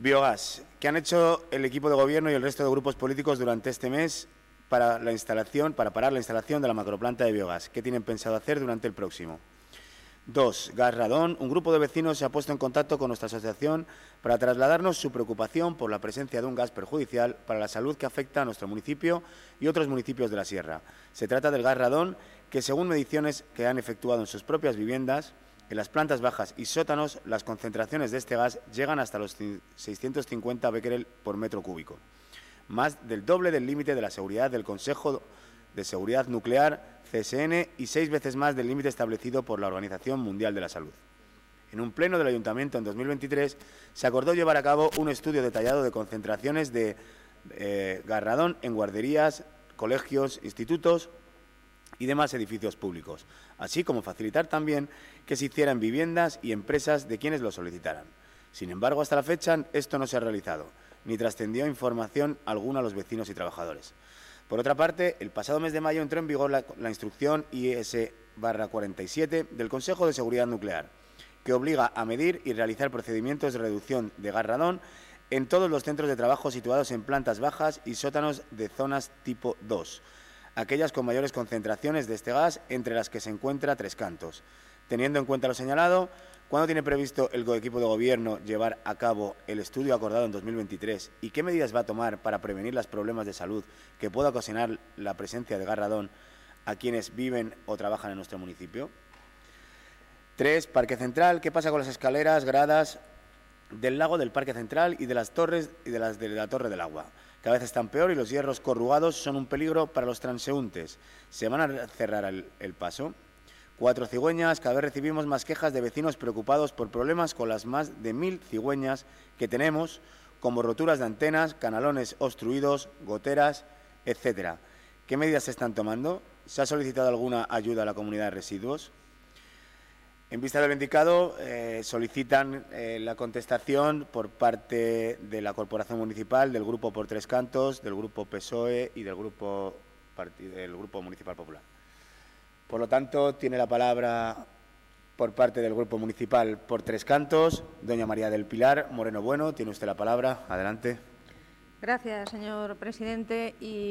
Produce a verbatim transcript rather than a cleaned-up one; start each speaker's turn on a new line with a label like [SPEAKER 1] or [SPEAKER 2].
[SPEAKER 1] Biogás. ¿Qué han hecho el equipo de gobierno y el resto de grupos políticos durante este mes para la instalación, para parar la instalación de la macroplanta de biogás? ¿Qué tienen pensado hacer durante el próximo? Dos. Gas Radón. Un grupo de vecinos se ha puesto en contacto con nuestra asociación para trasladarnos su preocupación por la presencia de un gas perjudicial para la salud que afecta a nuestro municipio y otros municipios de la Sierra. Se trata del gas radón, que según mediciones que han efectuado en sus propias viviendas, en las plantas bajas y sótanos, las concentraciones de este gas llegan hasta los seiscientos cincuenta becquerel por metro cúbico, más del doble del límite de la seguridad del Consejo de Seguridad Nuclear, C S N, y seis veces más del límite establecido por la Organización Mundial de la Salud. En un pleno del Ayuntamiento en dos mil veintitrés se acordó llevar a cabo un estudio detallado de concentraciones de eh, gas radón en guarderías, colegios, institutos y demás edificios públicos, así como facilitar también que se hiciera en viviendas y empresas de quienes lo solicitaran. Sin embargo, hasta la fecha esto no se ha realizado, ni trascendió información alguna a los vecinos y trabajadores. Por otra parte, el pasado mes de mayo entró en vigor la, la instrucción I S barra cuarenta y siete del Consejo de Seguridad Nuclear, que obliga a medir y realizar procedimientos de reducción de gas radón en todos los centros de trabajo situados en plantas bajas y sótanos de zonas tipo dos, aquellas con mayores concentraciones de este gas, entre las que se encuentra Tres Cantos. Teniendo en cuenta lo señalado, ¿cuándo tiene previsto el equipo de gobierno llevar a cabo el estudio acordado en dos mil veintitrés y qué medidas va a tomar para prevenir los problemas de salud que pueda ocasionar la presencia de gas radón a quienes viven o trabajan en nuestro municipio? Tres. Parque Central. ¿Qué pasa con las escaleras, gradas del lago del Parque Central y de las torres y de las de la Torre del Agua? Cada vez están peor y los hierros corrugados son un peligro para los transeúntes. ¿Se van a cerrar el, el paso? Cuatro. Cigüeñas. Cada vez recibimos más quejas de vecinos preocupados por problemas con las más de mil cigüeñas que tenemos, como roturas de antenas, canalones obstruidos, goteras, etcétera. ¿Qué medidas se están tomando? ¿Se ha solicitado alguna ayuda a la comunidad de residuos? En vista de lo indicado, eh, solicitan eh, la contestación por parte de la Corporación Municipal, del Grupo por Tres Cantos, del Grupo P S O E y del Grupo, del Grupo Municipal Popular. Por lo tanto, tiene la palabra por parte del Grupo Municipal por Tres Cantos, doña María del Pilar Moreno Bueno. Tiene usted la palabra. Adelante.
[SPEAKER 2] Gracias, señor presidente. Y